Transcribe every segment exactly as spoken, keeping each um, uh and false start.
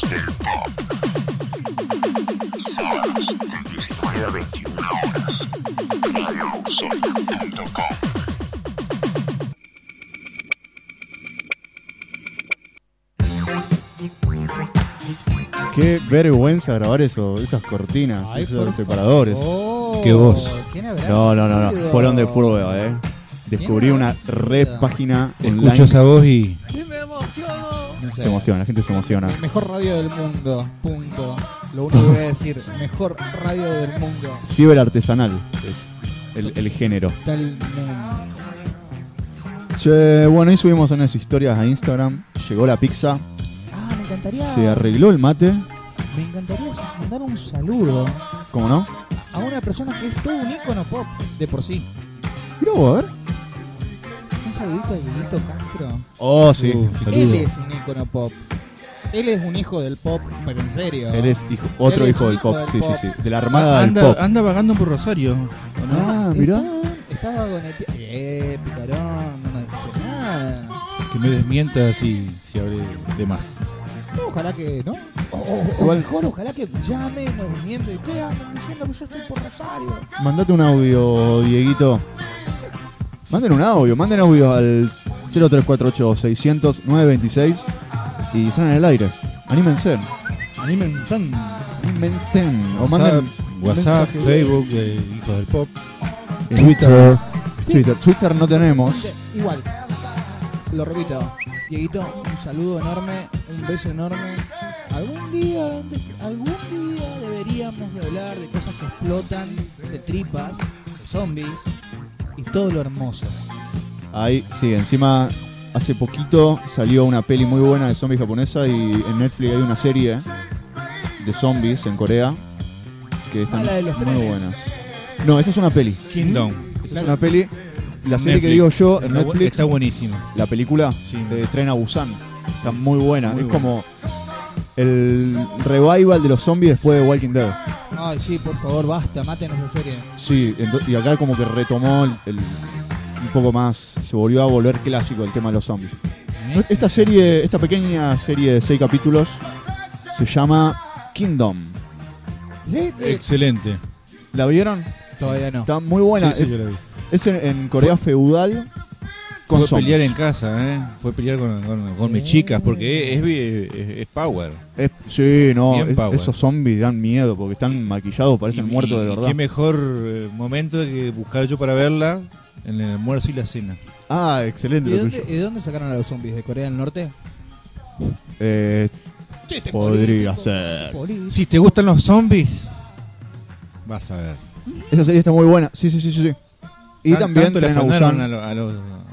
del pop. Sábados de diecinueve a veintiuna horas. radio sonia punto com. Qué vergüenza grabar eso, esas cortinas, Ay, esos separadores. Oh, Qué voz. ¿Quién habrá No, no, no, no, sido? fueron de prueba, eh. Descubrí ¿Quién una habrá re sido? página Escucho online. esa voz y No sé. Se emociona, la gente se emociona. El mejor radio del mundo, punto. Lo único que voy a decir, mejor radio del mundo. Ciberartesanal es el, el género. Del mundo. Che, bueno, ahí subimos unas historias a Instagram. Llegó la pizza, Ah, me encantaría. se arregló el mate. Me encantaría mandar un saludo ¿Cómo no? a una persona que es todo un ícono pop de por sí. Mira vos, a ver. Un saludito a Dieguito Castro. Oh, sí. Uh, Él saludo. es un ícono pop. Él es un hijo del pop, pero en serio. Él es hijo, otro Él es hijo un del hijo pop. del Sí, pop. sí, sí. De la armada del anda, pop. anda vagando por Rosario, ¿o no? Ah, mirá. Estaba con el... Eh, picarón, no dijiste nada. Que me desmienta si, si hablé de más. No, ojalá que, ¿no? O, o- o Igual- mejor, ojalá que llame, nos miente y ¿qué andan diciendo que yo estoy por Rosario? Mandate un audio, Dieguito. Manden un audio, manden audio al cero tres cuatro ocho seiscientos nueve veintiséis y salen al aire. Anímense. Anímense. Anímense. O WhatsApp, manden WhatsApp mensajes. Facebook, eh, Hijos del Pop. en Twitter. Sí. Twitter. Twitter no tenemos. Igual, lo repito. Dieguito, un saludo enorme, un beso enorme. Algún día, algún día deberíamos de hablar de cosas que explotan, de tripas, de zombies y todo lo hermoso. Ahí, sí, encima hace poquito salió una peli muy buena de zombies japonesa y en Netflix hay una serie de zombies en Corea que están Ah, la de los muy trenes. buenas. No, esa es una peli. Kingdom. Esa es una peli. La serie que Netflix. digo yo en Está bu- Netflix, Está buenísima. la película Sí. de Tren a Busan, está muy buena. Muy es buena. como el revival de los zombies después de Walking Dead. Ay, sí, por favor, basta, maten esa serie. Sí, ento- y acá como que retomó el, el- un poco más, se volvió a volver clásico el tema de los zombies. Esta serie, esta pequeña serie de seis capítulos se llama Kingdom. ¿Sí? Excelente. ¿La vieron? Todavía no. Está muy buena. Sí, sí, es yo la vi. es en, en Corea feudal con Fue a zombies. pelear en casa, ¿eh? Fue a pelear con, con- con mis chicas porque es, es, es- es power. Es- sí, no, Bien es- power. esos zombies dan miedo porque están maquillados, parecen Y- muertos de y verdad. Qué mejor eh, momento que buscar yo para verla en el almuerzo y la cena. Ah, excelente. ¿Y de lo dónde, tuyo. y de dónde sacaron a los zombies? ¿De Corea del Norte? Eh, Chiste podría político, ser. político. Si te gustan los zombies, vas a ver. Esa serie está muy buena. Sí, sí, sí, sí. sí. Y Tan- también tanto le Tren a afanaron Busan. a, lo- a los,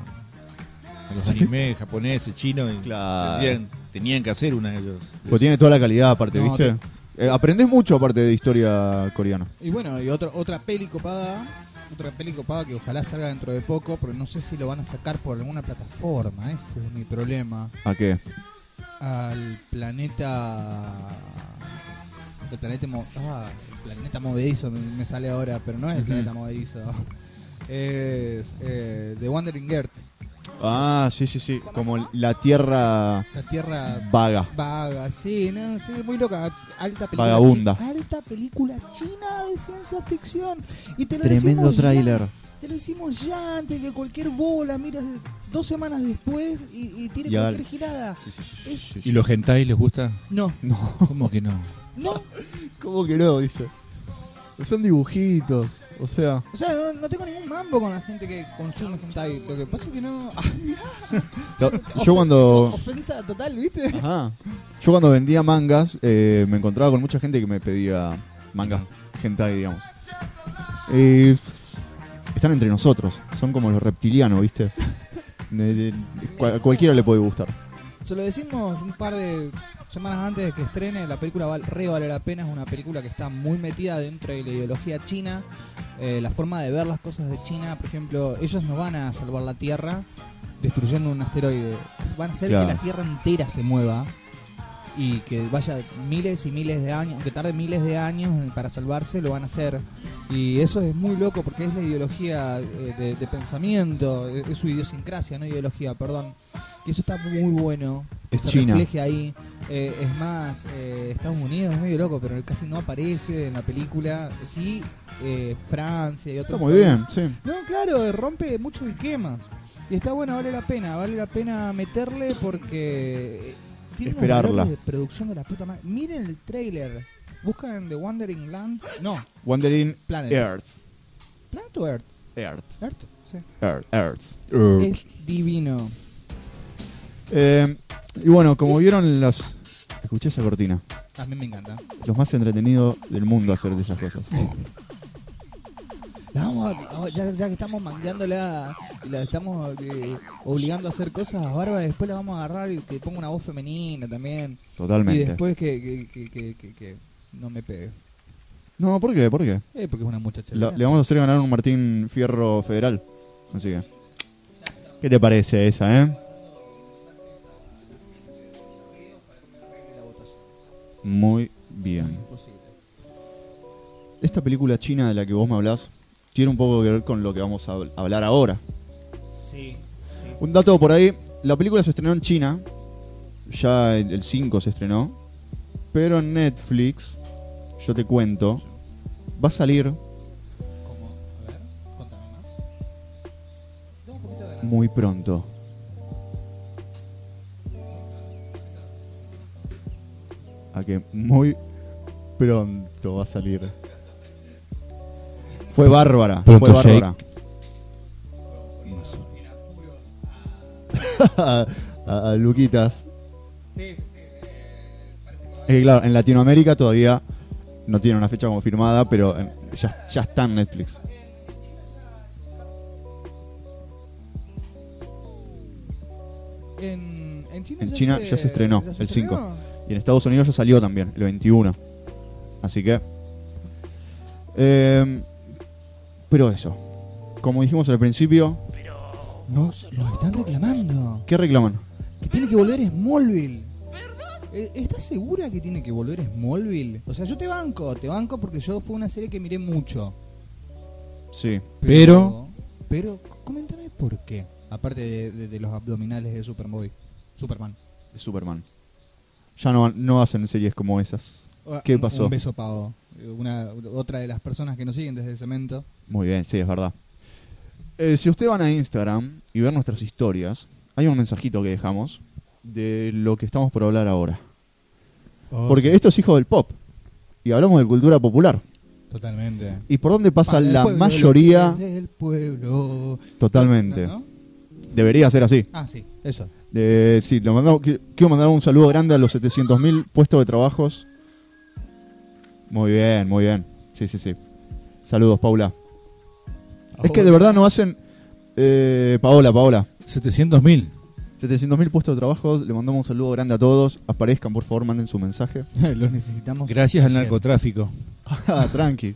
a los animes japoneses, chinos, y Claro. tenían, tenían que hacer una de ellos. Pues tiene toda la calidad aparte, No, ¿viste? Eh, aprendés mucho aparte de historia coreana. Y bueno, y otro, otra peli copada, otra peli copada que ojalá salga dentro de poco, pero no sé si lo van a sacar por alguna plataforma, ese es mi problema. ¿A qué? Al planeta... El planeta, mo- ah, el planeta movedizo me, me sale ahora, pero no es el Ujú. planeta movedizo. Es eh, The Wandering Earth, Ah, sí, sí, sí. Como la tierra la Tierra vaga. vaga, sí, no, sí, muy loca, alta película, Vagabunda. chi- alta película china de ciencia ficción. Y te lo Tremendo decimos ya, tráiler. te lo decimos ya antes que cualquier bola, mira, dos semanas después y, y tiene Ya. cualquier girada. Es- ¿Y los hentai les gusta? No, No, ¿Cómo que no? no, ¿cómo que no? Dice. Son dibujitos. O sea, o sea, no, no tengo ningún mambo con la gente que consume hentai. Lo que pasa es que no. Ah, yo ofen- cuando. Ofensa total, ¿viste? Ajá. Yo cuando vendía mangas, eh, me encontraba con mucha gente que me pedía mangas hentai, digamos. Eh, están entre nosotros. Son como los reptilianos, ¿viste? De- de- cual- a cualquiera le puede gustar. Se lo decimos un par de semanas antes de que estrene. La película val, re vale la pena. Es una película que está muy metida dentro de la ideología china. Eh, la forma de ver las cosas de China, por ejemplo, ellos no van a salvar la Tierra destruyendo un asteroide. Van a hacer Claro. que la Tierra entera se mueva. y que vaya miles y miles de años, aunque tarde miles de años para salvarse, lo van a hacer. Y eso es muy loco porque es la ideología eh, de, de pensamiento, es, es su idiosincrasia, no ideología, perdón. Y eso está muy bueno, que Es se China. refleje ahí. Eh, es más, eh, Estados Unidos es medio loco, pero casi no aparece en la película. Sí, eh, Francia y otros Está muy bien, países. sí. No, claro, rompe muchos esquemas. Y está bueno, vale la pena, vale la pena meterle porque tiene unos Esperarla. valores de producción de la puta madre. Miren el trailer. Buscan The Wandering Land. No, Wandering Planet. Earth. Planet o Earth. Earth. Earth, sí. Earth. Earth. Es divino. Eh, y bueno, como vieron las... Escuché esa cortina. A mí me encanta. Los más entretenidos del mundo hacer de esas cosas. La vamos a- ya, ya que estamos mangueándola y la estamos eh, obligando a hacer cosas a Barba, después la vamos a agarrar y que ponga una voz femenina también. Totalmente. Y después que, que, que, que, que- que no me pegue. No, ¿por qué? ¿Por qué? Eh, porque es una muchacha. Lo- linda. le vamos a hacer ganar un Martín Fierro Federal. Así que... ¿Qué te parece esa, eh? Muy bien. Imposible. Esta película china de la que vos me hablás tiene un poco que ver con lo que vamos a habl- hablar ahora. Sí, sí, Un dato por ahí, la película se estrenó en China, ya el el cinco se estrenó, pero en Netflix, yo te cuento, va a salir ¿Cómo? A ver, contame más. Tengo un poquito de ganas. muy pronto. A que muy pronto va a salir. Fue bárbara, Pronto, fue bárbara. a, a- a Luquitas. Sí, sí, sí. Eh, parece que Eh, claro, en Latinoamérica todavía no tiene una fecha confirmada, pero en- ya, ya está en Netflix. En, en China, En China ya se estrenó, ya se el estrenó. cinco. Y en Estados Unidos ya salió también, el veintiuno. Así que... eh, pero eso. Como dijimos al principio, No, nos están reclamando. ¿qué reclaman? Que tiene que volver Smallville. Eh, ¿Estás segura que tiene que volver Smallville? O sea, yo te banco, te banco porque yo fue una serie que miré mucho. Sí. Pero- Pero, coméntame por qué. Aparte de, de- de los abdominales de Superboy. Superman. De Superman. Ya no, no hacen series como esas. ¿Qué Un- pasó? Un beso pavo. Una, otra de las personas que nos siguen desde Cemento. Muy bien, sí, es verdad. Eh, si ustedes van a Instagram y ver nuestras historias, hay un mensajito que dejamos de lo que estamos por hablar ahora. Porque esto es hijo del pop. Y hablamos de cultura popular. Totalmente. ¿Y por dónde pasa Para el la pueblo, mayoría? lo que es del pueblo. Totalmente. ¿No? ¿No? Debería ser así. Ah, sí, eso. Eh, sí, lo mandamos- qui- quiero mandar un saludo grande a los setecientos mil puestos de trabajos. Muy bien, muy bien. Sí, sí, sí. Saludos, Paula. Es que de verdad no hacen... Eh, Paola, Paola. setecientos mil. setecientos mil puestos de trabajo. Le mandamos un saludo grande a todos. Aparezcan, por favor, manden su mensaje. Los necesitamos. Gracias al ayer. narcotráfico. Ah, tranqui.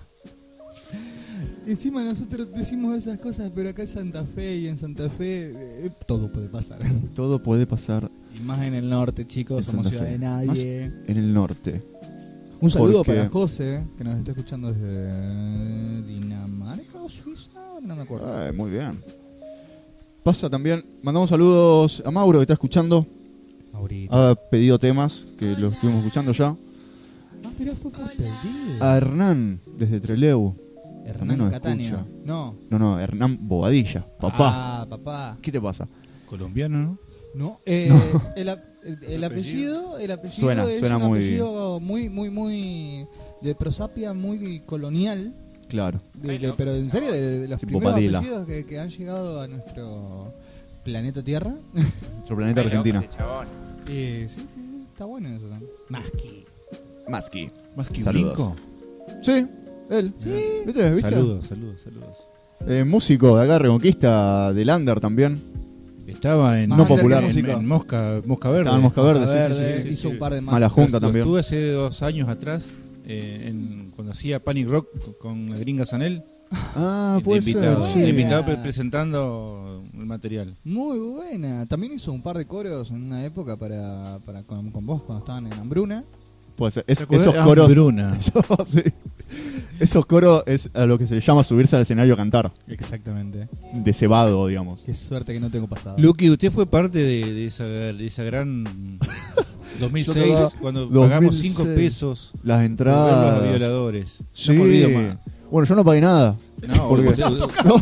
Encima nosotros decimos esas cosas, pero acá en Santa Fe y en Santa Fe eh, todo puede pasar. Todo puede pasar Y más en el norte, chicos, En somos Santa ciudad Fe. de nadie. en el norte. Un saludo porque- para José, que nos está escuchando desde Dinamarca o Suiza, no me acuerdo. Ay, muy bien. Pasa también... Mandamos saludos a Mauro, que está escuchando. Ahorita. Ha pedido temas, que lo estuvimos escuchando ya. Ah, pero fue por pedido. A Hernán, desde Trelew. también Hernán nos Catania. escucha. No. No, no, Hernán Bobadilla. Papá. Ah, papá. ¿Qué te pasa? Colombiano, ¿no? No, eh, No. El, ap- el- el apellido, el apellido Suena, es suena un muy- apellido muy, muy, muy de prosapia, muy colonial. Claro. de- de- pero en serio, de, de los Sí, primeros Bobadilla. apellidos que, que han llegado a nuestro planeta Tierra. Nuestro planeta Argentina. Eh, sí, sí, sí, está bueno eso también. Maski. Maski. Más que Saludos. brinco. Sí, él. Sí. ¿Viste? ¿Viste? Saludos, saludos, saludos. Eh, músico de acá, Reconquista, del Under también. Estaba en, Más No under popular. que en, músico. en Mosca, Mosca Verde. Estaba en Mosca Verde, sí, sí, Verde, sí, sí, hizo sí. un par de más. Mala Junta Lo- lo también. Estuve hace dos años atrás, eh, en, cuando hacía Panic Rock con, con la gringa Sanel. Ah, de puede ser. invitado, Sí. de invitado pre- presentando el material. Muy buena. También hizo un par de coros en una época para, para con, con vos cuando estaban en Hambruna. Puede ser. Es- ¿Te acordás? esos coros. Hambruna. Eso, sí. Esos coros es a lo que se le llama subirse al escenario a cantar. Exactamente. De cebado, digamos. Qué suerte que no tengo pasado. Luqui, usted fue parte de, de esa, de esa gran dos mil seis, Yo tocaba cuando dos mil pagamos seis. cinco pesos Las por ver entradas. los violadores. Sí. No me olvido más. Bueno, yo no pagué nada. No, Porque- usted,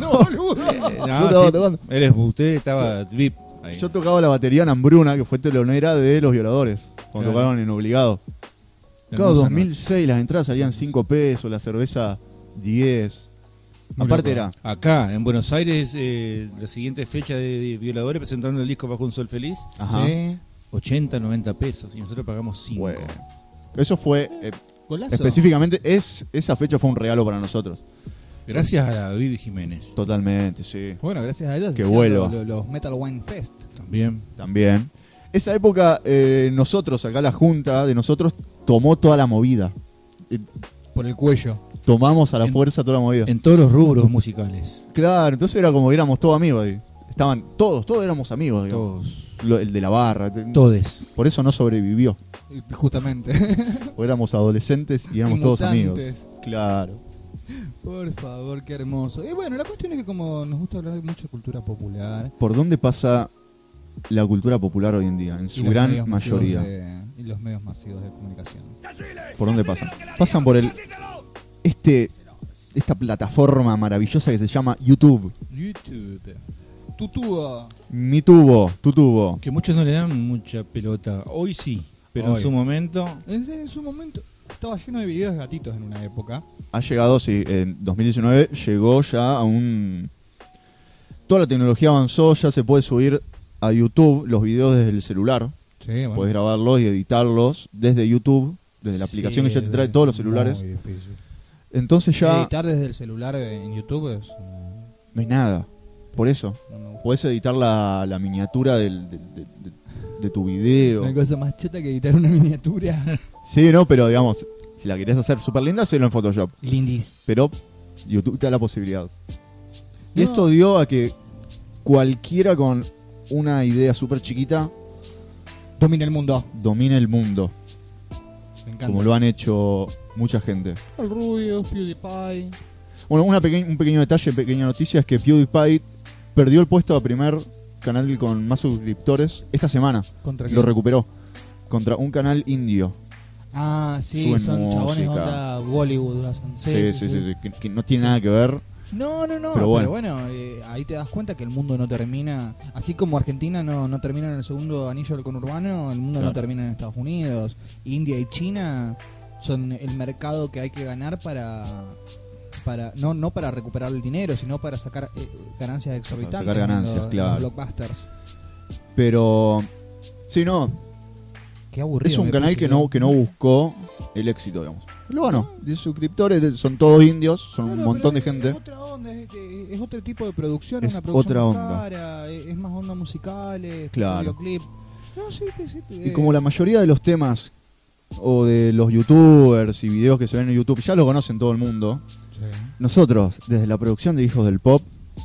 eh, no, Yo estaba sí, tocando. eres- usted estaba V I P ahí. Yo tocaba la batería en Hambruna, que fue telonera de Los Violadores. Cuando Claro. tocaron en Obligado. Claro, Hermosa dos mil seis, las entradas salían cinco pesos, la cerveza diez. Muy Aparte loco. era, noche. Acá, en Buenos Aires, eh, la siguiente fecha de, de violadores presentando el disco Bajo un Sol Feliz, ajá, Sí. ochenta, noventa pesos. Y nosotros pagamos cinco. bueno. Eso fue, eh, Golazo. específicamente, es, esa fecha fue un regalo para nosotros. Gracias a la Vivi Jiménez. Totalmente, sí. Bueno, gracias a ellos. Qué hicieron vuelo. Los, los- los Metal Wine Fest. También. También. Esa época, eh, nosotros, acá la junta de nosotros, tomó toda la movida. Eh, Por el cuello. Tomamos a la En- fuerza toda la movida. En todos los rubros musicales. Claro, entonces era como que éramos todos amigos ahí. Estaban todos, todos éramos amigos, digamos. Todos. Lo- el de la barra. te- Todes. Por eso no sobrevivió. Y Justamente. Porque éramos adolescentes y éramos Y todos mutantes. amigos. Claro. Por favor, qué hermoso. Y bueno, la cuestión es que como nos gusta hablar mucho de cultura popular. ¿Por dónde pasa la cultura popular hoy en día? En y su los gran medios masivos mayoría. de- y los medios masivos de comunicación. ¿Por dónde pasan? Pasan por el este esta plataforma maravillosa que se llama YouTube. YouTube. Tutúa. Mi tubo, tu tubo. Que muchos no le dan mucha pelota. Hoy sí. Pero Hoy. en su momento. En, en su momento estaba lleno de videos de gatitos en una época. Ha llegado, sí, en dos mil diecinueve llegó ya a un... Toda la tecnología avanzó, ya se puede subir a YouTube los videos desde el celular. Sí, bueno. Puedes grabarlos y editarlos desde YouTube, desde la aplicación que ya te trae todos los celulares. Muy difícil. Entonces ya Editar desde el celular en YouTube es... eh, no hay nada. Por eso, no me gusta. podés editar la, la miniatura del, del- de, de- de tu video. No hay cosa más cheta que editar una miniatura. Sí, no, pero digamos, si la querés hacer súper linda, hacelo en Photoshop. Lindis. Pero YouTube te da la posibilidad. Y No. esto dio a que cualquiera con una idea súper chiquita Domina el mundo. domine el mundo, Me encanta. como lo han hecho mucha gente. El Rubio, PewDiePie. Bueno, una peque- un pequeño detalle, pequeña noticia, es que PewDiePie perdió el puesto a primer canal con más suscriptores esta semana. ¿Contra qué? Lo recuperó contra un canal indio. Ah, sí, Suben son chabones música. onda Bollywood. hacen- Sí, sí, sí, sí, que, que no tiene nada que ver. No, no, no, Pero pero bueno. bueno, eh, ahí te das cuenta que el mundo no termina, así como Argentina no, no termina en el segundo anillo del conurbano, el mundo Claro. no termina en Estados Unidos. India y China son el mercado que hay que ganar para, para no, no para recuperar el dinero, sino para sacar eh, ganancias exorbitantes. sacar ganancias, en los- en claro. los blockbusters. Pero, sí, no, Qué aburrido. es un me canal puse que yo. no, que no buscó el éxito, digamos. Lo ganó. diez suscriptores, son todos indios, son No, un no, montón de pero gente. Es otra onda, es, es- es otro tipo de producción, Es es una producción otra más onda. cara, es, es más onda musicales, Claro. videoclip. No, sí, sí, sí, Y eh, como la mayoría de los temas o de los youtubers y videos que se ven en YouTube ya lo conocen todo el mundo, sí. nosotros, desde la producción de Hijos del Pop,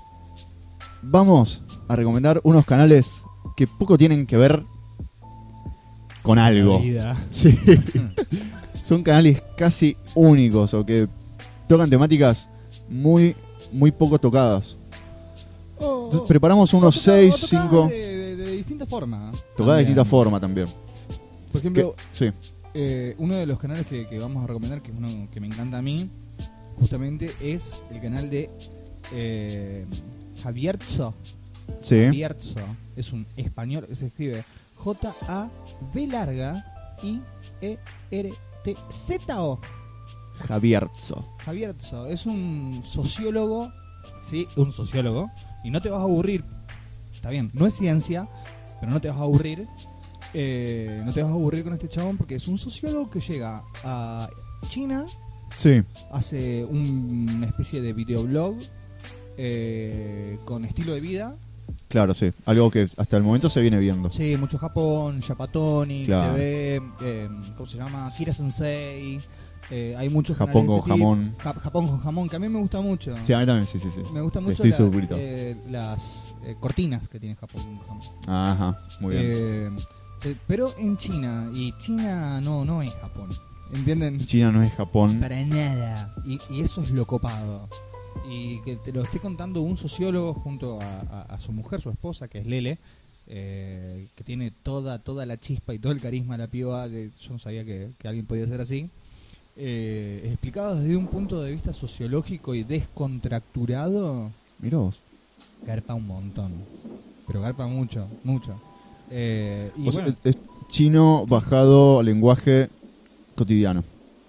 vamos a recomendar unos canales que poco tienen que ver con algo. La vida. Sí. Son canales casi únicos o que tocan temáticas muy, muy poco tocadas. O- Entonces, preparamos unos o toca- seis, o tocadas cinco, De, de, de distintas formas. tocadas de También. distinta forma también. Por ejemplo, Que- sí, eh, uno de los canales que, que vamos a recomendar, que es uno que me encanta a mí, justamente es el canal de eh, Javierzo. sí. Javierzo. Es un español, se escribe J A V larga I E R T Z O. Javierzo. Javierzo es un sociólogo, sí, un sociólogo, y no te vas a aburrir. Está bien, no es ciencia, pero no te vas a aburrir. Eh, no te vas a aburrir con este chabón porque es un sociólogo que llega a China, Sí, hace un- una especie de videoblog eh, con estilo de vida. claro, sí. Algo que hasta el momento se viene viendo. Sí, mucho Japón, Japatonic, Claro. T V, eh, ¿cómo se llama? Kira Sensei. Eh, hay muchos Japón canales de con este tipo. jamón. Ja- Japón con jamón, que a mí me gusta mucho. Sí, a mí también, sí, sí, sí. Me gusta mucho Estoy la- suscrito. eh, las eh, cortinas que tiene Japón con jamón. Ajá, muy bien. Eh, eh, pero en China, y China no, no es Japón. ¿Entienden? China no es Japón. Para nada. Y, y eso es lo copado. Y que te lo esté contando un sociólogo junto a, a- a su mujer, su esposa, que es Lele, eh, que tiene toda toda la chispa y todo el carisma de la piba, que yo no sabía que, que alguien podía ser así. Eh, explicado desde un punto de vista sociológico y descontracturado, Mirá vos. garpa un montón. Pero garpa mucho, mucho. Eh, y O sea, bueno, es chino bajado al lenguaje cotidiano.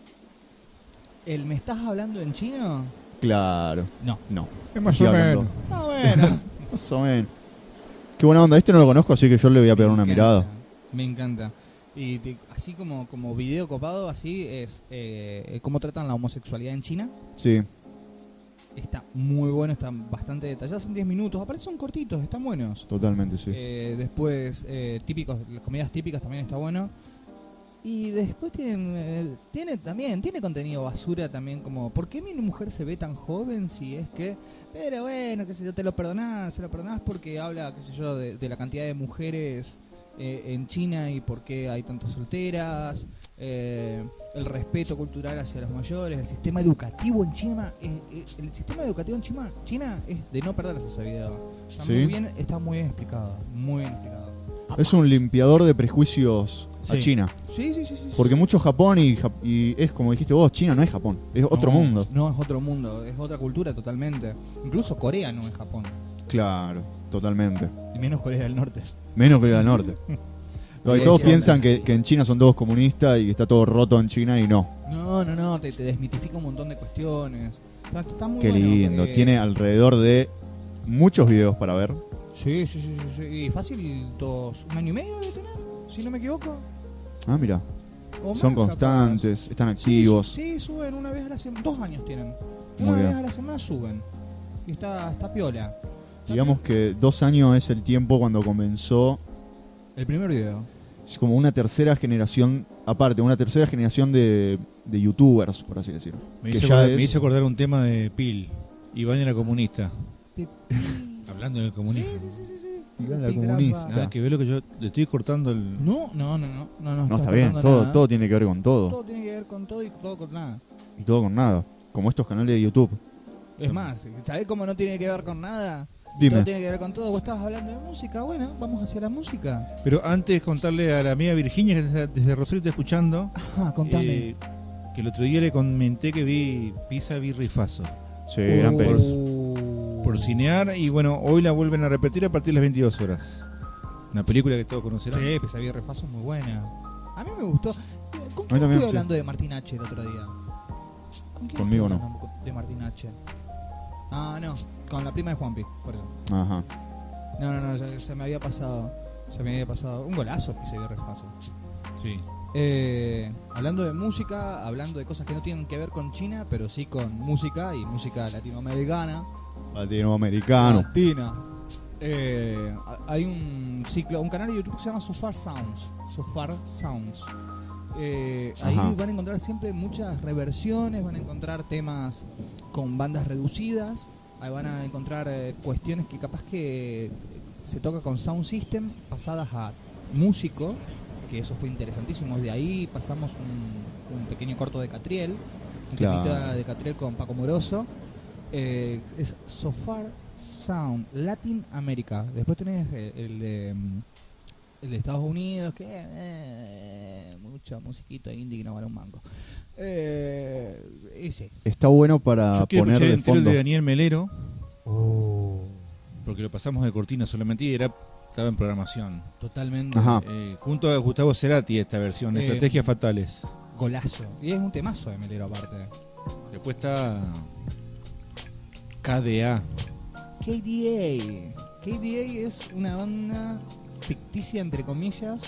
¿el me estás hablando en chino? Claro. No. No. Es más Estoy o hablando. menos. Ah, bueno. Más o menos. Qué buena onda. Este no lo conozco, así que yo le voy a pegar una Me mirada. encanta, Me encanta. Y te- así como, como video copado, así es eh, cómo tratan la homosexualidad en China. Sí. Está muy bueno, están bastante detallados en diez minutos. Aparte son cortitos, están buenos. Totalmente, sí. Eh, después, eh, típicos, las comidas típicas también está bueno. Y después tienen, eh, tiene también, tiene contenido basura también, como ¿por qué mi mujer se ve tan joven si es que? Pero bueno, qué sé yo, te lo perdonás, se lo perdonás porque habla, qué sé yo, de, de la cantidad de mujeres eh, en China y por qué hay tantas solteras, eh, el respeto cultural hacia los mayores, el sistema educativo en China, eh, eh, el sistema educativo en China, China es de no perderse ese video. Está Sí. muy bien, está muy bien explicado, muy bien explicado. Es un limpiador de prejuicios a Sí. China. Sí, sí, sí, sí. Porque mucho Japón y, Jap- y es como dijiste vos, China no es Japón. Es otro No, mundo. No, es otro mundo, es otra cultura totalmente. Incluso Corea no es Japón, Claro, totalmente. y menos Corea del Norte. Menos Corea del Norte. No, y Sí, todos sí, piensan onda. que, que en China son todos comunistas y que está todo roto en China y no. No, no, no, te, te desmitifica un montón de cuestiones. Está, está muy Qué bueno, lindo. porque- Tiene alrededor de muchos videos para ver. Sí, sí, sí, sí, sí. Y fácil, dos, un año y medio de tener, si no me equivoco. Ah, mira. O más, Son capaz. constantes, están Sí, activos. Sí, suben una vez a la semana. Dos años tienen. Una Muy vez bien. a la semana suben. Y está, está piola. Digamos que dos años es el tiempo cuando comenzó. El primer video. Es como una tercera generación, aparte, una tercera generación de, de youtubers, por así decirlo. Me Que hizo, ya acordar, es- me hizo acordar un tema de Pil. Iván era comunista. Te- Hablando del comunismo. Sí, sí, sí, sí, sí. Iván era Pitrafa. comunista. Nada que ver lo que yo le estoy cortando el. No, no, no, no, no, no, No, está bien, cortando todo, nada. todo tiene que ver con todo. Todo tiene que ver con todo y todo con nada. Y todo con nada. Como estos canales de YouTube. Es más, ¿sabés cómo no tiene que ver con nada? Dime. Todo tiene que ver con todo. Vos estabas hablando de música, bueno, vamos hacia la música. Pero antes contarle a la amiga Virginia, que desde, desde Rosario está escuchando, Ajá, contame. eh, que el otro día le comenté que vi Pisa Birra y Faso Sí, gran Uh, película. por cinear, y bueno, hoy la vuelven a repetir a partir de las veintidós horas. Una película que todos conocerán. Sí, Pesadilla y Refaso es muy buena. A mí me gustó. ¿Con A quién mí también, estuve sí. hablando de Martín H el otro día? ¿Con quién Conmigo estuve no. hablando De Martín H. Ah, no, con la prima de Juanpi, por eso. Ajá. No, no, no, ya- se me había pasado. Se me había pasado. Un golazo, Pesadilla y Refaso. Sí. Eh, hablando de música, hablando de cosas que no tienen que ver con China, pero sí con música y música latinoamericana. Latinoamericano. Latina. Eh, hay un ciclo, un canal de YouTube que se llama So Far Sounds. So Far Sounds. Eh, ahí Ajá. van a encontrar siempre muchas reversiones, van a encontrar temas con bandas reducidas, ahí van a encontrar eh, cuestiones que capaz que se toca con sound system pasadas a músico, que eso fue interesantísimo. De ahí pasamos un, un pequeño corto de Catriel, un Claro. temita de Catriel con Paco Moroso. Eh, es So Far Sound Latin America. Después tenés el, el de mm, el de Estados Unidos, que eh, mucha musiquita indie que no vale un mango. Eh, y sí. Está bueno para Yo quiero poner escuchar de entero el fondo. de Daniel Melero, porque lo pasamos de cortina solamente y era estaba en programación. Totalmente. Ajá. Eh, junto a Gustavo Cerati esta versión, Eh, Estrategias Fatales. Golazo. Y es un temazo de Melero aparte. Después está K D A. K D A. K D A es una banda ficticia, entre comillas,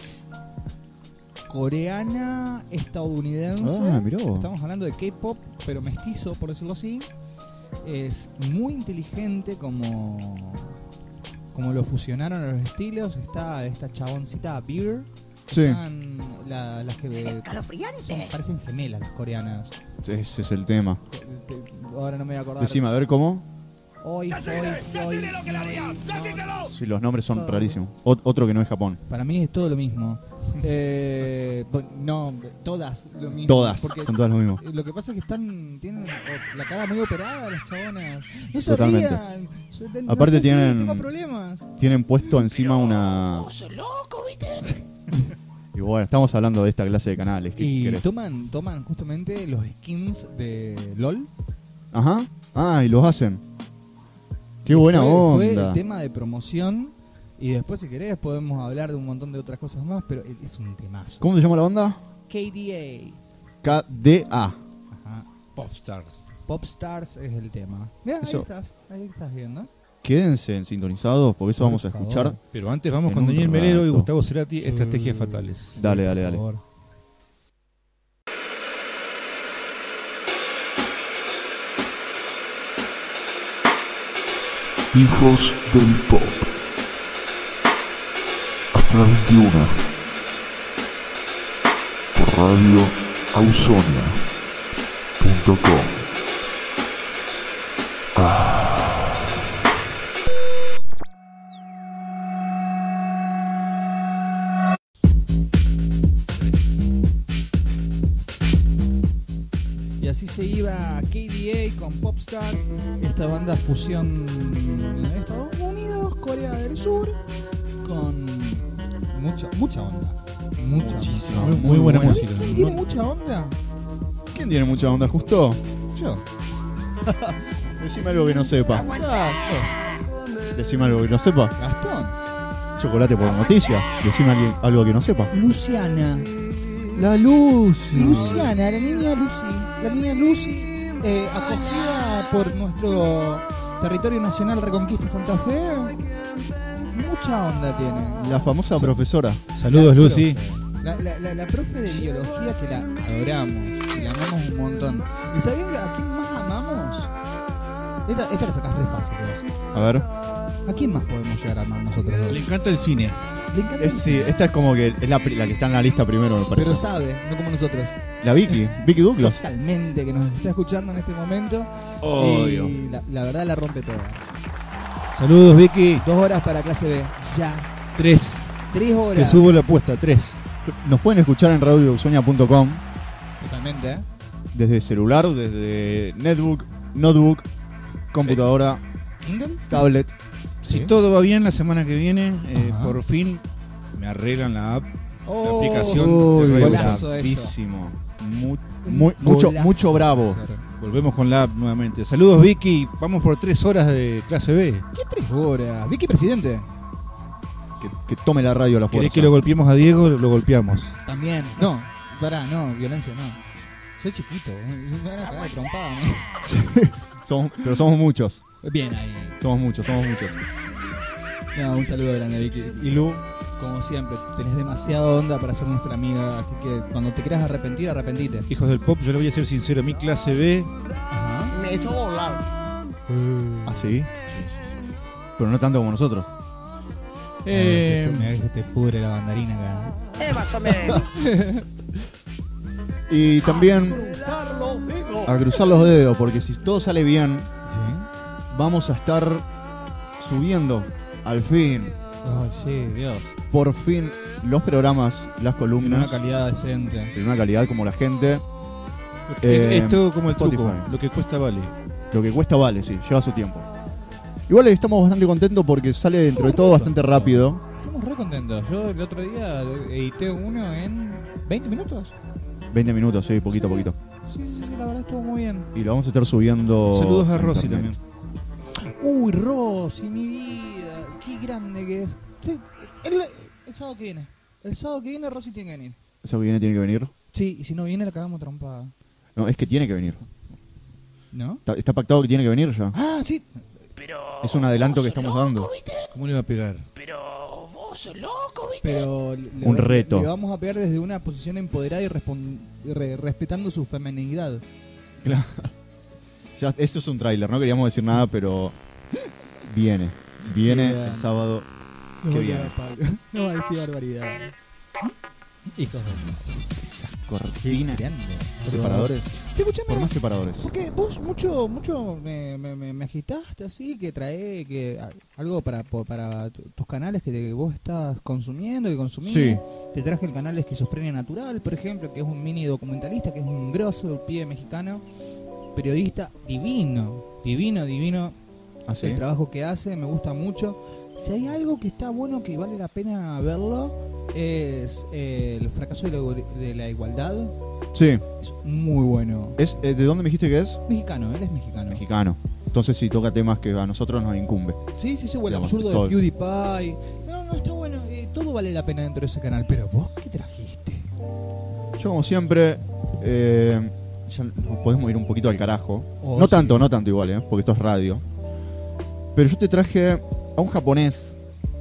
coreana, estadounidense. Ah, mirá vos. Estamos hablando de K-pop, pero mestizo, por decirlo así. Es muy inteligente como, como lo fusionaron a los estilos. Está esta chaboncita Beer, Sí. Están la- las que son- ¡Escalofriante! parecen gemelas las coreanas. Ese es el tema. Ahora no me voy a acordar. Decime, a ver cómo. Hoy, hoy, hoy, no. Sí, los nombres son Todo. rarísimos. Ot- otro que no es Japón. Para mí es todo lo mismo. Eh, bu- no, todas lo mismo. Todas, Porque son todas lo mismo. lo que pasa es que están tienen o- la cara muy operada las chabonas. No se Totalmente. rían. Yo te- no Aparte sé si tienen- tengo problemas. Tienen puesto encima una... ¡Vos sos loco, viste! Y bueno, estamos hablando de esta clase de canales. ¿Qué Y querés? toman toman justamente los skins de LOL. Ajá. Ah, y los hacen. Qué buena fue, onda. Fue el tema de promoción. Y después, si querés, podemos hablar de un montón de otras cosas más. Pero es un temazo. ¿Cómo se llama la banda? K D K D A. A. Ajá. Popstars. Popstars es el tema. Mira, ahí Eso. estás. Ahí estás viendo. Quédense en sintonizados porque eso Por vamos a favor. escuchar. Pero antes vamos En con un Daniel Melero y rato. Gustavo Cerati, Estrategias Fatales. Dale, Por dale, dale. favor. Hijos del Pop. Hasta las veintiuna. Por radio ausonia punto com. Y así se iba K D A con Popstars, esta banda fusión de Estados Unidos, Corea del Sur, con mucha mucha onda. Mucha Muchísimo. onda. Muy- muy buena ¿Sabés música. quién tiene mucha onda? ¿Quién tiene mucha onda, justo? Yo. Decime algo que no sepa. Ah, Decime algo que no sepa. vos. Gastón. Chocolate por noticia. Decime alguien- algo que no sepa. Luciana. La luz. Luciana, la niña Lucy. La niña Lucy, eh, acogida por nuestro territorio nacional Reconquista Santa Fe. Mucha onda tiene. La famosa profesora. Saludos, La Lucy. profe. La, la, la, la profe de biología que la adoramos, y la amamos un montón. ¿Y sabían a quién más amamos? Esta, esta la sacás re fácil vos. A ver. ¿A quién más podemos llegar a amar nosotros dos? Le encanta el cine. Le encanta Es, el sí, cine, esta es como que es la, pri- la que está en la lista primero, me parece. pero sabe, no como nosotros. La Vicky. Vicky Douglas. Totalmente, que nos está escuchando en este momento. Obvio. Y la, la verdad la rompe toda. Saludos, Vicky. Dos horas para clase B. Ya. Tres. Tres horas. Te subo la apuesta, tres. Nos pueden escuchar en radio ausonia punto com Totalmente, ¿eh? desde celular, desde netbook, notebook, computadora, ¿Kindle? tablet. Si Sí. todo va bien la semana que viene, eh, Ajá. por fin me arreglan la app. Oh, aplicación Uy, de Radio golazo eso. bravísimo. Mu- Un muy- mucho, golazo mucho bravo. va a ser. Volvemos con la app nuevamente. Saludos, Vicky. Vamos por tres horas de clase B. ¿Qué tres horas? Vicky presidente. Que, que tome la radio a la ¿Querés fuerza. que lo golpeemos a Diego? Lo golpeamos. También. No, pará, no, violencia no. Soy chiquito. Me van a cagar de trompada, ¿no? Somos- pero somos muchos. Bien ahí. Somos muchos, somos muchos. No, un saludo grande, Vicky. Y Lu, como siempre, tenés demasiada onda para ser nuestra amiga, así que cuando te quieras arrepentir, arrepentite. Hijos del pop, yo le voy a ser sincero. Mi clase B. Ajá. Me sola. ¿Ah, sí? Pero no tanto como nosotros. Eh, Mira que se te pudre la mandarina acá. Eh, más o menos. Y también a cruzar los dedos, porque si todo sale bien, ¿Sí? vamos a estar subiendo al fin, Ay, sí, Dios. por fin, los programas, las En columnas, una calidad decente. en una calidad como la gente. eh, Eh, es todo como el truco. Spotify. Lo que cuesta vale. Lo que cuesta vale, sí, lleva su tiempo. Igual estamos bastante contentos porque sale dentro de todo bastante rápido. Estamos re contentos. Yo el otro día edité uno en veinte minutos. veinte minutos, sí, poquito a poquito. Sí, sí, sí, la verdad estuvo muy bien. Y lo vamos a estar subiendo. Saludos a Rosy internet. también. Uy, Rosy, mi vida. Qué grande que es. Sí, El, el sábado que viene. El sábado que viene Rosy tiene que venir. Eso que viene tiene que venir. Sí, y si no viene la cagamos trompada. No, es que tiene que venir. ¿No? Está, está pactado que tiene que venir ya. Ah, sí. Pero. Es un adelanto vos que sos estamos loco, dando. ¿viste? ¿Cómo le va a pegar? Pero vos sos loco, ¿viste? Pero le, Un reto. Le vamos a pegar desde una posición empoderada y, respon- y re- respetando su feminidad. Claro. Ya, esto es un tráiler, no queríamos decir nada, pero viene. Viene Bien. el sábado. No Qué va a bien. quedar Pablo. No va a decir barbaridad. Hijos de Esas cortinas. grande. Separadores. Che, escuchame, Por más separadores. porque vos mucho, mucho me, me, me, me agitaste así, que trae que a- algo para, po- para tu- tus canales que, te- vos estás consumiendo, que consumís. Sí. Te traje el canal de Esquizofrenia Natural, por ejemplo, que es un mini documentalista, que es un grosso, un pibe mexicano, periodista divino, divino, divino. ¿Ah, sí? El trabajo que hace me gusta mucho. Si hay algo que está bueno, que vale la pena verlo, es eh, el fracaso de la, de la igualdad. Sí. Es muy bueno. Es, eh, ¿de dónde me dijiste que es? Mexicano, él es mexicano. Mexicano. Entonces sí toca temas que a nosotros nos incumbe. Sí, sí, sí, o el Digamos, absurdo todo. de PewDiePie. No, no, está bueno. eh, todo vale la pena dentro de ese canal. Pero vos, ¿qué trajiste? Yo como siempre, eh, ya nos podemos ir un poquito al carajo. Oh, no sí. tanto, no tanto igual, ¿eh? Porque esto es radio. Pero yo te traje a un japonés.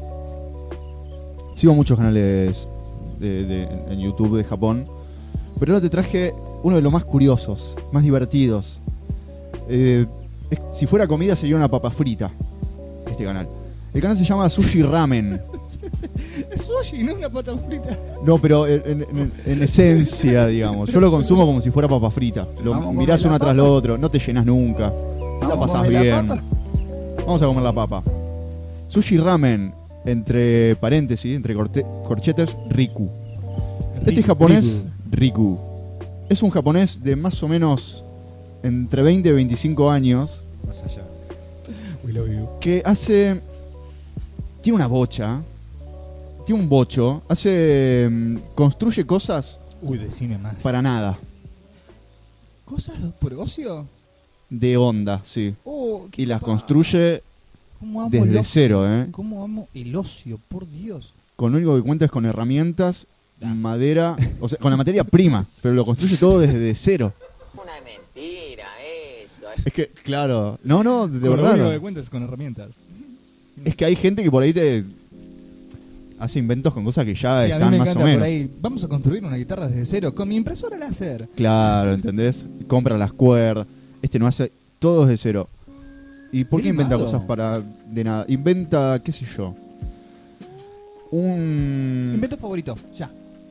Sigo muchos canales de, de- en YouTube de Japón. Pero ahora te traje uno de los más curiosos, más divertidos. Eh, es- si fuera comida sería una papa frita. Este canal. El canal se llama Sushi Ramen. Es sushi, no una pata frita. No, pero en, en- en- en esencia, digamos. Yo lo consumo como si fuera papa frita. Lo Vamos a mirás comer uno la tras papa. lo otro, no te llenas nunca. La Vamos a pasás comer la bien. papa. Vamos a comer la papa. Sushi ramen, entre paréntesis, entre corte- corchetes, Riku. Este japonés, Riku, es un japonés de más o menos entre veinte y veinticinco años Más allá. We love you. que hace... Tiene una bocha, tiene un bocho, hace... mm, construye cosas Uy, decime más. para nada. ¿Cosas por ocio? De onda, sí. Oh, qué Y las pa- construye ¿Cómo amo el desde ocio? cero, ¿eh? ¿Cómo amo el ocio? Por Dios. Con lo único que cuenta es con herramientas, Ah. madera, o sea, con la materia prima, pero lo construye todo desde cero. Una mentira eso. Es que, claro, no, no, de Con lo verdad. único no. que cuentas con herramientas. Es que hay gente que por ahí te hace inventos con cosas que ya Sí, a mí están me más encanta o menos. por ahí. Vamos a construir una guitarra desde cero con mi impresora láser. Claro, ¿entendés? Compra las cuerdas. Este no hace todo desde cero. ¿Y por Qué qué inventa animado. cosas para de nada? Inventa, qué sé yo. Un Invento favorito, ya.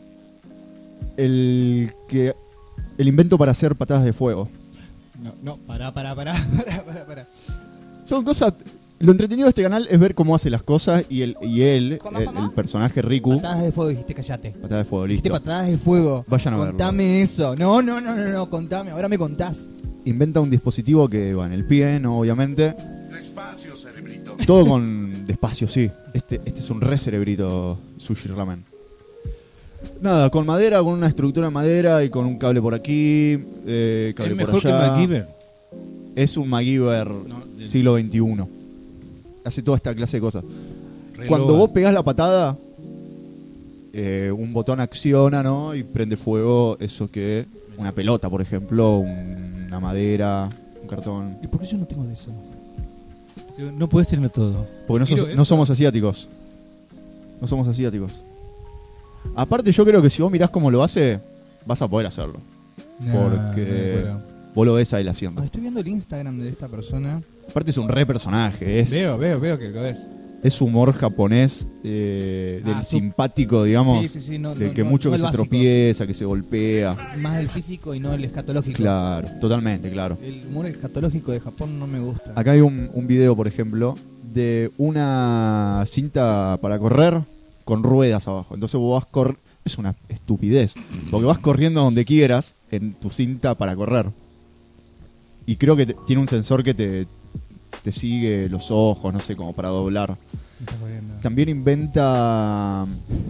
el que el invento para hacer patadas de fuego. No, no, pará, pará, pará, pará, pará, pará. Son cosas. Lo entretenido de este canal es ver cómo hace las cosas y él, y él ¿Cómo, el, cómo? el personaje Riku, Patadas de fuego, dijiste, callate. patada de fuego, Dijiste listo. patadas de fuego. Vayan a verlo. Contame eso. No, no, no, no, no, contame. Ahora me contás. Inventa un dispositivo que va en el pie, ¿no? Obviamente. Despacio, cerebrito. Todo con despacio, sí. Este, este es un re cerebrito Sushi Ramen. Nada, con madera, con una estructura de madera y con un cable por aquí, eh, cable ¿Es por mejor que allá. MacGyver? Es un MacGyver No, del- siglo veintiuno. Hace toda esta clase de cosas. reloj. Cuando vos pegás la patada, eh, un botón acciona, ¿no? Y prende fuego eso que... Una pelota, por ejemplo, un- una madera, un cartón. ¿Y por qué yo no tengo de eso? No puedes tener todo. Porque no, Quiero sos- eso. no somos asiáticos. No somos asiáticos. Aparte yo creo que si vos mirás cómo lo hace, vas a poder hacerlo. Porque- Vos lo ves a él haciendo. Ah, estoy viendo el Instagram de esta persona. Aparte es un re personaje, es, Veo, veo, veo que lo es. es humor japonés eh, del Ah, su- simpático, digamos. Sí, sí, sí, no, del no, que no- mucho no que el se básico. tropieza, que se golpea. Más el físico y no el escatológico. Claro, totalmente, claro. El humor escatológico de Japón no me gusta. Acá hay un, un video, por ejemplo, de una cinta para correr con ruedas abajo. Entonces vos vas corriendo. Es una estupidez. Porque vas corriendo donde quieras en tu cinta para correr. Y creo que te- tiene un sensor que te, te sigue los ojos, no sé, como para doblar. Me está jodiendo. También inventa.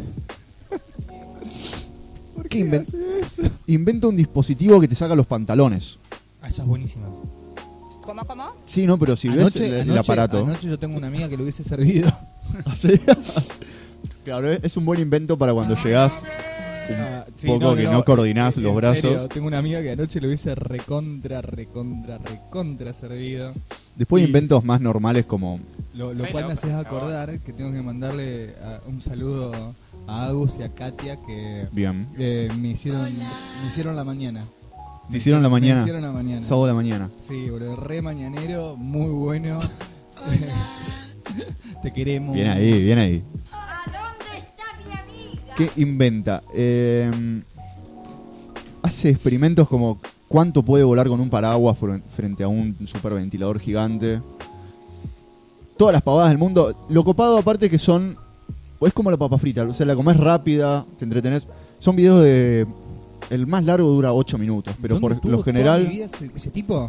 ¿Qué inventa? Inventa un dispositivo que te saca los pantalones. Ah, esa es buenísima. ¿Cómo, cómo? Sí, no, pero si ves el, el anoche- aparato. Anoche yo tengo una amiga que le hubiese servido. ¿Sí? Claro, es es un buen invento para cuando llegás un Ah, sí, poco que no, coordinás en los brazos. serio, tengo una amiga que anoche le hubiese recontra, recontra, recontra servido. Después Y- inventos más normales como... Lo, lo cual me haces acordar que tengo que mandarle a- un saludo a Agus y a Katia que Bien. eh, me hicieron me hicieron la mañana. ¿Te hicieron la mañana? Me hicieron la mañana. Sábado de la mañana. Sí, boludo, re mañanero, muy bueno. Te queremos. Bien ahí, bien ahí. ¿A dónde está mi amiga? ¿Qué inventa? Eh, hace experimentos como cuánto puede volar con un paraguas fr- frente a un superventilador gigante. Todas las pavadas del mundo. Lo copado aparte que son... Es como la papa frita, o sea, la comés rápida, te entretenés. Son videos de... El más largo dura ocho minutos, pero ¿Dónde por tuvo lo toda general... mi vida ese, ese tipo?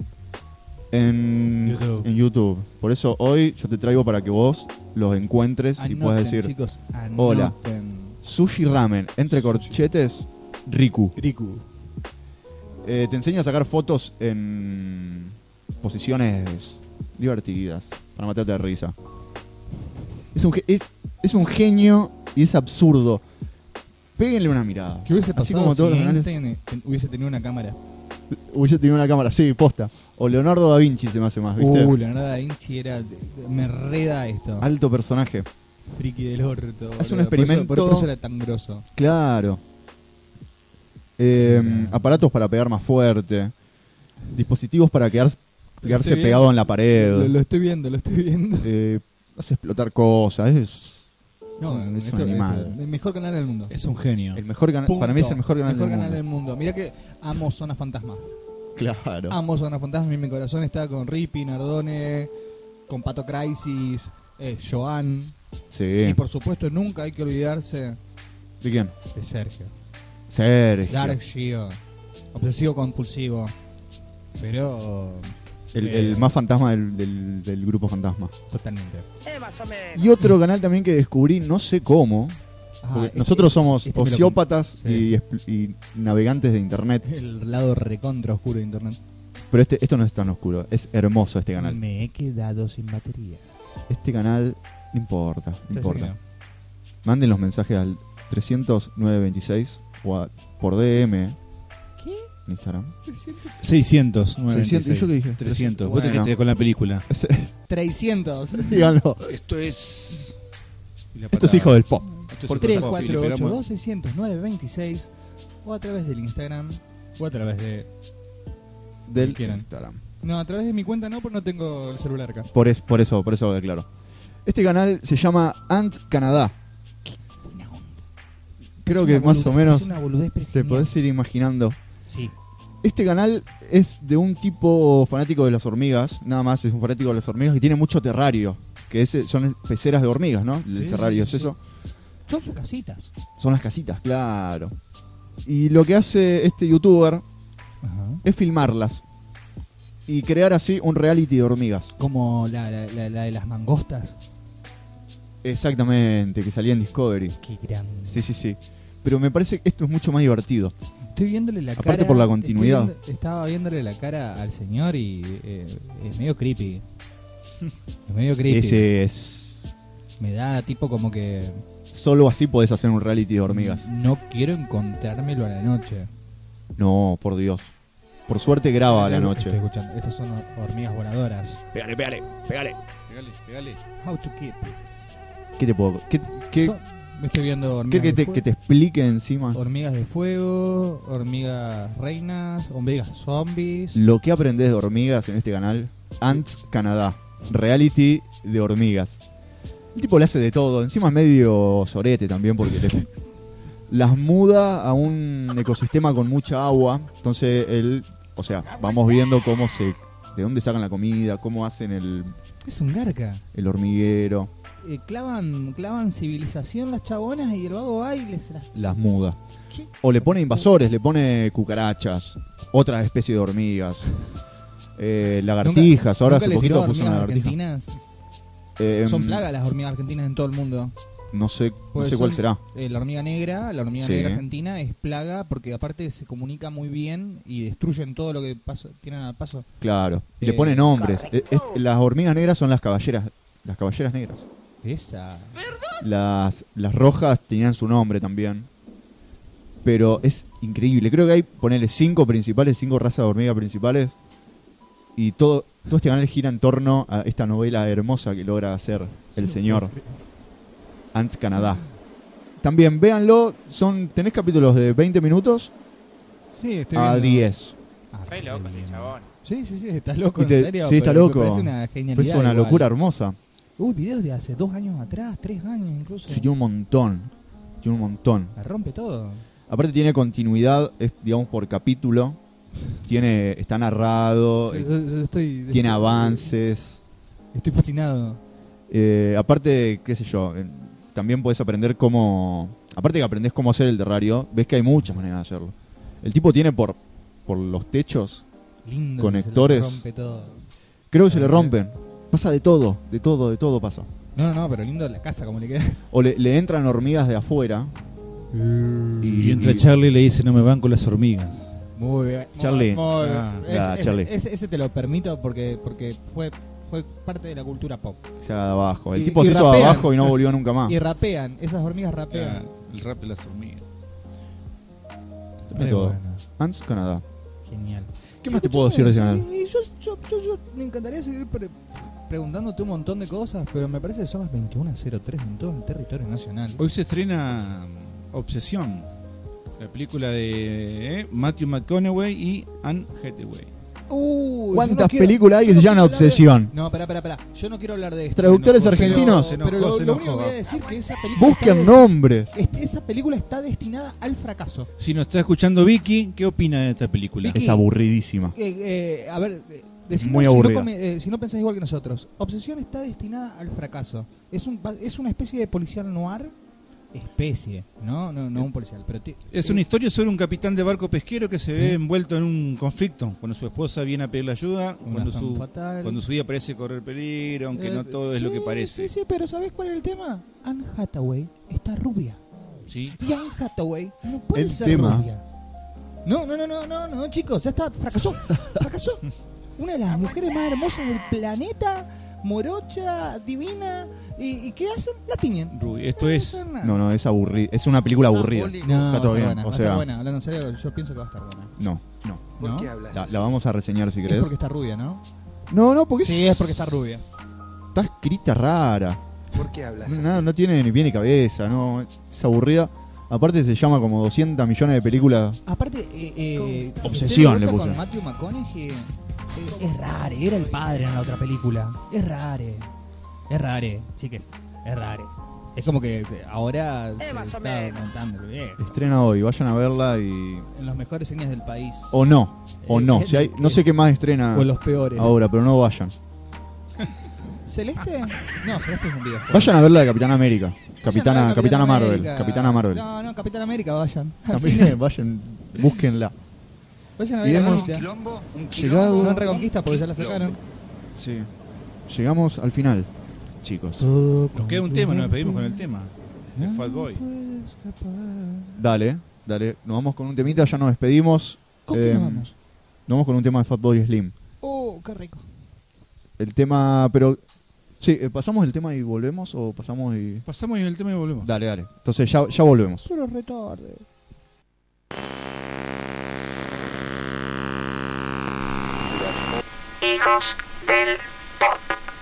En YouTube. en YouTube. Por eso hoy yo te traigo para que vos los encuentres y Anoten, puedas decir... chicos, Hola. anoten. Sushi ramen, entre corchetes, Riku. Riku. Eh, te enseña a sacar fotos en posiciones divertidas, para matarte de risa. Es un, ge- es, es un genio y es absurdo. Péguenle una mirada. ¿Qué hubiese Así pasado como todos si los canales. Einstein ten- hubiese tenido una cámara? Hubiese tenido una cámara, sí, posta. O Leonardo da Vinci se me hace más, ¿viste? Uh, Leonardo da Vinci era... Me reda esto. Alto personaje. Friki del orto. Hace un boludo. Por eso- experimento- Por, por eso era tan grosso. Claro. Eh, aparatos para pegar más fuerte. Dispositivos para quedar, quedarse Estoy pegado viendo. en la pared. Lo, lo estoy viendo, lo estoy viendo. Eh, hace explotar cosas. Es No, es esto- un animal. esto- el mejor canal del mundo. Es un genio. el mejor canal. Punto. Para mí es el mejor canal Mejor del canal mundo. del mundo. Mirá que amo Zona Fantasma. Claro. Amo Zona Fantasma. En mi corazón está con Rippy, Nardone, con Pato Crisis, eh, Joan. Sí. Y por supuesto, nunca hay que olvidarse ¿De quién? de Sergio. Sergio. Dark Gio. Obsesivo compulsivo. Pero. El, eh, el más fantasma del, del, del grupo fantasma. Totalmente. Y otro canal también que descubrí, no sé cómo. Ah, Porque este- nosotros somos este me lo ociópatas com- y, expl- y navegantes de internet. El lado recontra oscuro de internet. Pero este, esto no es tan oscuro. Es hermoso este canal. Me he quedado sin batería. Este canal no importa. No Te importa. enseño. Manden los mensajes al trescientos nueve veintiséis o a- por D M ¿Qué? en Instagram. seiscientos. seiscientos, ¿y yo qué dije? trescientos. Vos te Bueno. quedaste con la película. trescientos. Díganlo. Esto es... y la Esto es patada. hijo del pop. Esto es Por hijo tres del pop, y le cuatro ocho pegamos- dos seis cero nueve veintiséis o a través del Instagram o a través de... Del quieran. Instagram. No, a través de mi cuenta no, porque no tengo el celular acá. Por, es, por eso, por eso declaro. Este canal se llama Ant Canadá. Buena onda. Creo Es que una más boludez, o menos es una boludez, pero es te genial. podés ir imaginando. Sí. Este canal es de un tipo fanático de las hormigas, nada más es un fanático de las hormigas y tiene mucho terrario, que es, son peceras de hormigas, ¿no? El Sí, terrario sí, es sí. eso. Son sus casitas. Son las casitas, claro. Y lo que hace este youtuber Ajá. es filmarlas y crear así un reality de hormigas. Como la, la, la- la de las mangostas. Exactamente, que salía en Discovery. Qué grande. Sí, sí, sí. Pero me parece que esto es mucho más divertido. Estoy viéndole la Aparte cara. por la estoy continuidad. viendo- estaba viéndole la cara al señor y eh, es medio creepy. Es medio creepy. Ese es... Me da tipo como que Solo así podés hacer un reality de hormigas. no quiero encontrármelo a la noche. No, por Dios. Por suerte graba a la Estoy noche. escuchando. Estas son hormigas voladoras. Pégale, pégale, pégale. Pegale, pegale. How to keep. ¿Qué te puedo...? ¿Qué, qué, Son- estoy viendo qué hormigas que, de te, fuego. que te explique encima? Hormigas de fuego, hormigas reinas, hormigas zombies. Lo que aprendés de hormigas en este canal, Ant Canadá, reality de hormigas. El tipo le hace de todo, encima es medio sorete también porque les- las muda a un ecosistema con mucha agua. Entonces él, o sea, vamos viendo cómo se, de dónde sacan la comida, cómo hacen el, Es un garca. el hormiguero, Eh, clavan, clavan civilización las chabonas y el vago va y les las... las muda. ¿Qué? O le pone invasores, le pone cucarachas, otras especies de hormigas, eh, lagartijas. Ahora ¿Nunca hace les poquito tiró puso una hormigas lagartija. argentinas? Eh, Son em, plagas las hormigas argentinas en todo el mundo. No sé, no Pues sé cuál son- será. Eh, la hormiga negra, la hormiga Sí. negra argentina es plaga porque aparte se comunica muy bien y destruyen todo lo que paso, tienen al paso. Claro. Y le Eh, pone nombres. Eh, es- las hormigas negras son las caballeras. Las caballeras negras. Esa. Las, las rojas tenían su nombre también. Pero es increíble. Creo que hay, ponele cinco principales, cinco razas de hormigas principales. Y todo, todo este canal gira en torno a esta novela hermosa que logra hacer el señor Ant Canadá. También véanlo, son, tenés capítulos de veinte minutos Sí, estoy a viendo. diez. Ah, Re loco ese chabón. Sí, sí, sí, está loco, Y te- en serio. sí, está pero me loco. parece una genialidad. Pero es una igual. locura hermosa. Uy, videos de hace dos años atrás, tres años incluso. Sí, tiene un montón. tiene un montón. La rompe todo. Aparte tiene continuidad, es, digamos, por capítulo. Tiene, está narrado, Yo- eh, yo- yo estoy, tiene estoy- avances. Estoy fascinado. Eh, aparte, qué sé yo, eh, también podés aprender cómo... Aparte que aprendés cómo hacer el terrario, ves que hay muchas maneras de hacerlo. El tipo tiene por, por los techos, Lindo. Conectores. Se le rompe todo. creo que se le rompen. Pasa de todo, de todo, de todo pasa. No, no, no, pero lindo la casa como le queda. O le, le entran hormigas de afuera. Y entra Charlie y le dice, no me van con las hormigas. Muy bien. Charlie. Muy, muy bien. Ah, Ese- ya, ese, Charlie. Ese, ese te lo permito porque, porque fue, fue parte de la cultura pop. Se haga de abajo. El Y- tipo y se hizo de rapean. abajo y no volvió nunca más. Y rapean, esas hormigas Ah, rapean. el rap de las hormigas. Dame Re todo. bueno. Ants Canadá. Genial. ¿Qué Sí, más te puedo decir de ese escuchame, canal? y Yo, yo, yo, yo me encantaría seguir pre- preguntándote un montón de cosas, pero me parece que son las veintiuno cero tres en todo el territorio nacional. Hoy se estrena um, Obsesión, la película de eh, Matthew McConaughey y Anne Hathaway. Uy, yo ¿Cuántas no quiero- películas hay que yo se no llaman quiero hablar de- Obsesión? No, espera, espera, espera. Yo no quiero hablar de esto. Traductores Se enojó, se argentinos. enojó, Pero se lo, enojó, lo se único que enojó. voy a decir es que esa película Busquen está de- nombres. este- esa película está destinada al fracaso. Si nos está escuchando Vicky, ¿qué opina de esta película? Vicky. Es aburridísima. Eh, eh, a ver, eh, decinos Muy si, no aburrida. come- eh, si no pensás igual que nosotros. Obsesión está destinada al fracaso. Es, un, es una especie de policial noir. Especie, ¿no? No, no un policial. Pero ti- Es eh, una historia sobre un capitán de barco pesquero que se ve envuelto en un conflicto cuando su esposa viene a pedirle ayuda, una cuando femme su, fatal. cuando su vida parece correr peligro, aunque Eh, no todo es lo sí, que parece. Sí, sí, pero ¿sabés cuál es el tema? Anne Hathaway está rubia. ¿Sí? Y Anne Hathaway no puede El ser tema. rubia. No, no, no, no, no, no, chicos, ya está, fracasó, fracasó. Una de las mujeres más hermosas del planeta, morocha, divina, ¿y, y qué hacen? La tiñen. Rubí, esto es... No, no, es aburrida. Es una película aburrida. No, Está todo va a estar bien, buena, o va a estar sea- buena, hablando en serio, yo pienso que va a estar buena. No, no. ¿Por ¿No? qué hablas La, así? la vamos a reseñar si Es querés. porque está rubia, ¿no? No, no, porque Sí, es porque está rubia. está escrita rara. ¿Por qué hablas No, así? nada, no tiene ni pie ni cabeza, no, es aburrida. Aparte se llama como doscientos millones de películas. Aparte, eh, eh, Obsesión de le vuelta puse. con Matthew McConaughey, eh, es rare, era el padre en la otra película. Es rare. Es rare, chiques, es rare. Es como que ahora se más o está menos. montando el viejo. Estrena hoy, vayan a verla y... En los mejores cines del país. O no, o Eh, no. eh, Si hay, no eh, sé qué más estrena O en los peores. ahora, pero no vayan. ¿Celeste? No, Celeste es un videojuego. Vayan a ver la de Capitán América. Vayan a Capitana, ver Capitana Capitán Marvel. América. Capitana Marvel. No, no, Capitán América, vayan. Al También cine. vayan, búsquenla. Vayan a Y ver la hemos- noticia. Llegado... No en Reconquista porque ya la sacaron. Sí. Llegamos al final, chicos. Nos queda un tema, nos despedimos con el tema. De Fat Boy. Dale, dale. Nos vamos con un temita, ya nos despedimos. ¿Con qué Eh, nos vamos? Nos vamos con un tema de Fatboy Slim. Oh, qué rico. El tema, pero... Sí, eh, ¿pasamos el tema y volvemos o pasamos y...? Pasamos en el tema y volvemos. Dale, dale. Entonces ya, ya volvemos. Pero retarde. Hijos del pop.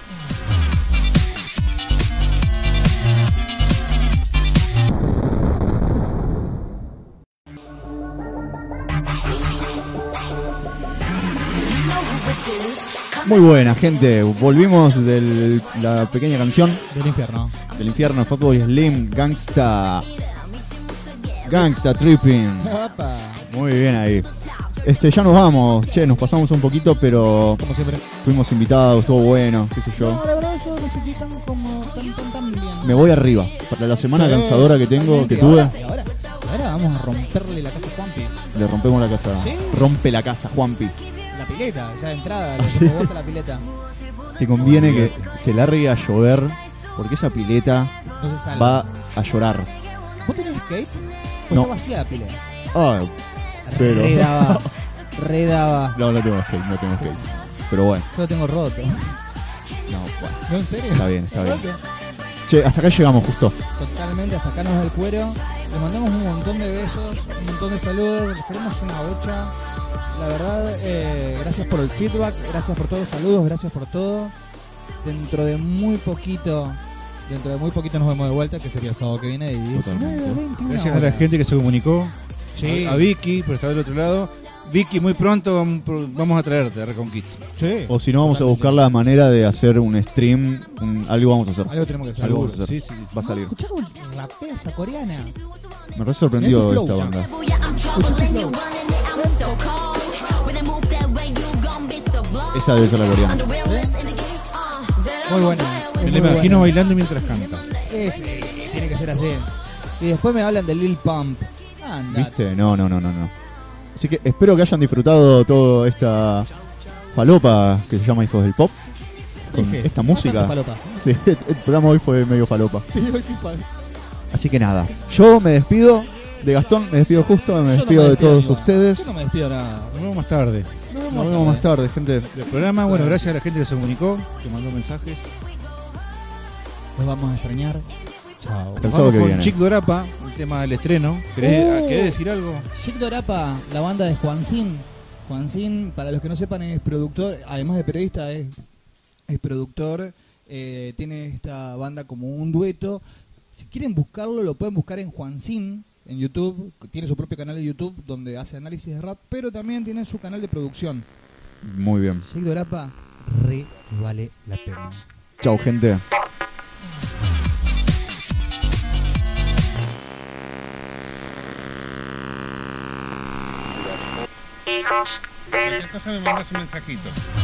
Muy buena, gente. Volvimos de la pequeña canción Del infierno. del infierno. Fatboy Slim, Gangsta. Gangsta Tripping. Opa. Muy bien ahí. Este, ya nos vamos. Che, nos pasamos un poquito, pero Como siempre. fuimos invitados, estuvo bueno, qué sé yo. No, la verdad yo me sentí tan como tan tan tan bien. Me voy arriba. Para la semana Sí, cansadora que tengo, que totalmente. tuve, Y ahora, y ahora vamos a romperle la casa a Juanpi. le rompemos la casa. Sí. Rompe la casa, Juanpi. La pileta, ya de entrada, ¿Ah, le sí? gusta la pileta. Te conviene que se largue a llover, porque esa pileta No se sale. va a llorar. ¿Vos tenés skate? Pues No. está vacía la pileta. Ah, pero... Redaba. Redaba. No, no tengo skate, no tengo skate. Pero bueno, Yo lo tengo roto. no, bueno. ¿No, en serio? Está bien, está bien. Roto. Che, hasta acá llegamos justo. Totalmente, hasta acá nos da el cuero. Les mandamos un montón de besos, un montón de saludos, les queremos una bocha. La verdad, eh, gracias por el feedback, gracias por todos los saludos, gracias por todo. Dentro de muy poquito, dentro de muy poquito nos vemos de vuelta, que sería el sábado que viene. Y Totalmente. diecinueve, veintiuna Gracias a la horas. gente que se comunicó. Sí. A, a Vicky, por estar del otro lado. Vicky, muy pronto vamos- vamos a traerte a Reconquista. Sí. O si no, vamos a buscar la manera de hacer un stream. un- algo vamos a hacer. Algo tenemos que hacer. Algo vamos a hacer. Sí, sí, sí. Va a salir. Escuchá cómo rapea esa coreana. Me re sorprendió Ese flow, esta ya. banda. Esa debe ser la coreana. Muy buena. Me la imagino bailando mientras canta. Eh, tiene que ser así. Y después me hablan de Lil Pump. Anda. ¿Viste? No, no, no, no, no. Así que espero que hayan disfrutado toda esta falopa que se llama Hijos del Pop. Con Sí, sí. esta No música. tanto falopa. Sí, el programa hoy fue medio falopa. Sí, hoy sí fue. Así que nada, yo me despido de Gastón, me despido justo, me Yo no despido me de despido todos igual. ustedes. Yo no me despido nada. Nos vemos más tarde. Nos vemos más tarde, gente. Del programa, bueno, gracias a la gente que se comunicó, que mandó mensajes. Nos vamos a extrañar. Chao. Hasta el sábado Vamos que con viene. Chic Dorapa, el tema del estreno. ¿Querés, Uh. ¿querés decir algo? Chic Dorapa, la banda de Juancín. Juancín, para los que no sepan, es productor, además de periodista, es, es productor. Eh, tiene esta banda como un dueto. Si quieren buscarlo, lo pueden buscar en Juancín, en YouTube. Tiene su propio canal de YouTube donde hace análisis de rap, pero también tiene su canal de producción. Muy bien. Chic Dorapa, re vale la pena. Chao, gente. Cualquier cosa me mandas un mensajito.